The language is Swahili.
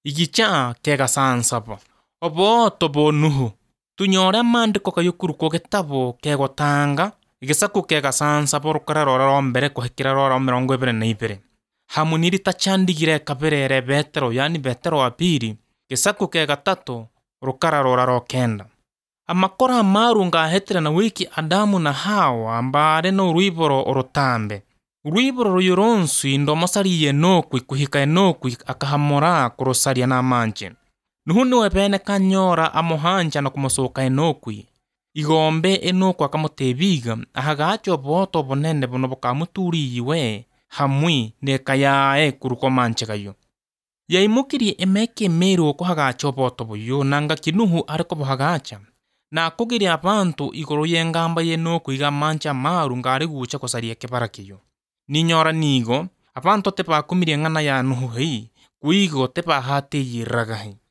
Igicha kega sansabo. Obo tobo nuhu. Tunyore amandiko kayukuru ko getabo kegotanga. Igisaku kega sansabo rukara rora mbere kuhekira rora 22. Hamuniri tachandigire kaberere Petero yani Petero wa pili. Gisaku kega tatu rukara rora rokenda. Amakora amaru ngahetera na wiki Adamu na Hawa ambare no ruiboro orotambe. Ruiboro ruyoronsu indomosariye nokwi kuhika enokwi akahamora kurosaria na manje. Nuhuni webene kanyora amohanja na kumosoka enokwi. Igombe enokwi akamotebiga ahagacho boto bonene bono bokamuturiwe hamwi nekayae kuruko manche kayo. Yaimukiri emeke meru okuhagacho boto boyo nanga kinuhu ariko bohagacha. Na kugiri abantu igoro yengamba yenokwi iga mancha maru ngari gucha kosaria kebarakiyo. Ninyora nigo, abantu tepa kumirie ngana ya nuhu hei, kuigo tepa hate yiragahi.